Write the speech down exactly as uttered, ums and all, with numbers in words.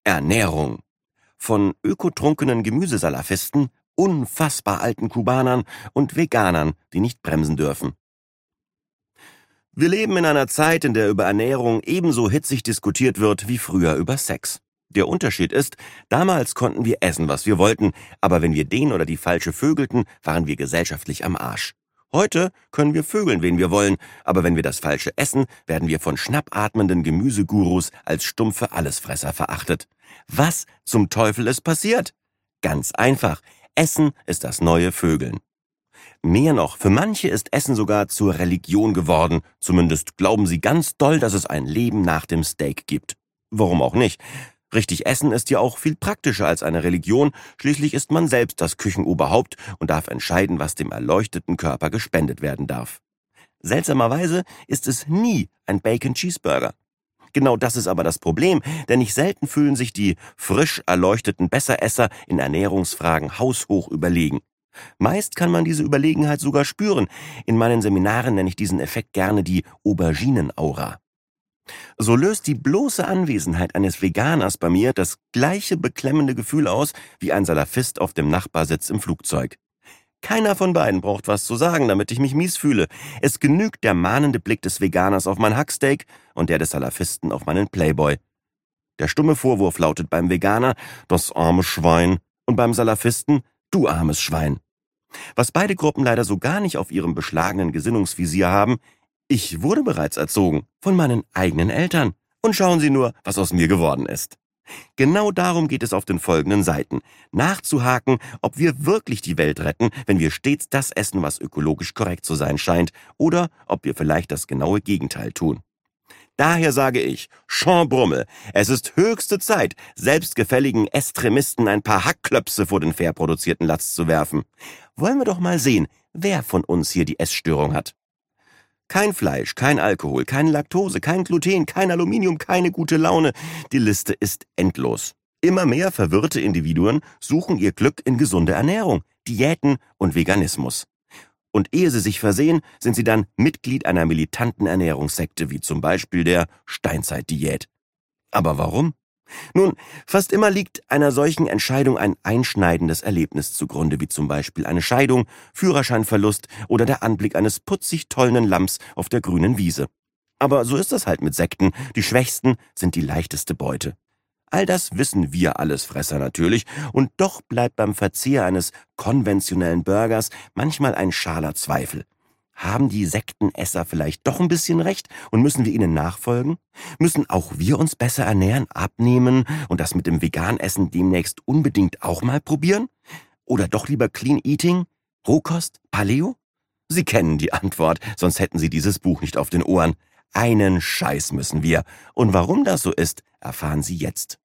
Ernährung. Von ökotrunkenen Gemüsesalafisten, unfassbar alten Kubanern und Veganern, die nicht bremsen dürfen. Wir leben in einer Zeit, in der über Ernährung ebenso hitzig diskutiert wird wie früher über Sex. Der Unterschied ist, damals konnten wir essen, was wir wollten, aber wenn wir den oder die falsche vögelten, waren wir gesellschaftlich am Arsch. Heute können wir vögeln, wen wir wollen, aber wenn wir das Falsche essen, werden wir von schnappatmenden Gemüsegurus als stumpfe Allesfresser verachtet. Was zum Teufel ist passiert? Ganz einfach. Essen ist das neue Vögeln. Mehr noch, für manche ist Essen sogar zur Religion geworden. Zumindest glauben sie ganz doll, dass es ein Leben nach dem Steak gibt. Warum auch nicht? Richtig essen ist ja auch viel praktischer als eine Religion. Schließlich ist man selbst das Küchenoberhaupt und darf entscheiden, was dem erleuchteten Körper gespendet werden darf. Seltsamerweise ist es nie ein Bacon Cheeseburger. Genau das ist aber das Problem, denn nicht selten fühlen sich die frisch erleuchteten Besseresser in Ernährungsfragen haushoch überlegen. Meist kann man diese Überlegenheit sogar spüren. In meinen Seminaren nenne ich diesen Effekt gerne die Auberginenaura. So löst die bloße Anwesenheit eines Veganers bei mir das gleiche beklemmende Gefühl aus wie ein Salafist auf dem Nachbarsitz im Flugzeug. Keiner von beiden braucht was zu sagen, damit ich mich mies fühle. Es genügt der mahnende Blick des Veganers auf mein Hacksteak und der des Salafisten auf meinen Playboy. Der stumme Vorwurf lautet beim Veganer, das arme Schwein, und beim Salafisten, du armes Schwein. Was beide Gruppen leider so gar nicht auf ihrem beschlagenen Gesinnungsvisier haben: Ich wurde bereits erzogen von meinen eigenen Eltern. Und schauen Sie nur, was aus mir geworden ist. Genau darum geht es auf den folgenden Seiten. Nachzuhaken, ob wir wirklich die Welt retten, wenn wir stets das essen, was ökologisch korrekt zu sein scheint, oder ob wir vielleicht das genaue Gegenteil tun. Daher sage ich, Champ-Brummel, es ist höchste Zeit, selbstgefälligen Extremisten ein paar Hackklöpse vor den fair produzierten Latz zu werfen. Wollen wir doch mal sehen, wer von uns hier die Essstörung hat. Kein Fleisch, kein Alkohol, keine Laktose, kein Gluten, kein Aluminium, keine gute Laune. Die Liste ist endlos. Immer mehr verwirrte Individuen suchen ihr Glück in gesunde Ernährung, Diäten und Veganismus. Und ehe sie sich versehen, sind sie dann Mitglied einer militanten Ernährungssekte, wie zum Beispiel der Steinzeitdiät. Aber warum? Nun, fast immer liegt einer solchen Entscheidung ein einschneidendes Erlebnis zugrunde, wie zum Beispiel eine Scheidung, Führerscheinverlust oder der Anblick eines putzig tollenden Lamms auf der grünen Wiese. Aber so ist das halt mit Sekten, die Schwächsten sind die leichteste Beute. All das wissen wir Allesfresser natürlich, und doch bleibt beim Verzehr eines konventionellen Burgers manchmal ein schaler Zweifel. Haben die Sektenesser vielleicht doch ein bisschen recht und müssen wir ihnen nachfolgen? Müssen auch wir uns besser ernähren, abnehmen und das mit dem Veganessen demnächst unbedingt auch mal probieren? Oder doch lieber Clean Eating, Rohkost, Paleo? Sie kennen die Antwort, sonst hätten Sie dieses Buch nicht auf den Ohren. Einen Scheiß müssen wir. Und warum das so ist, erfahren Sie jetzt.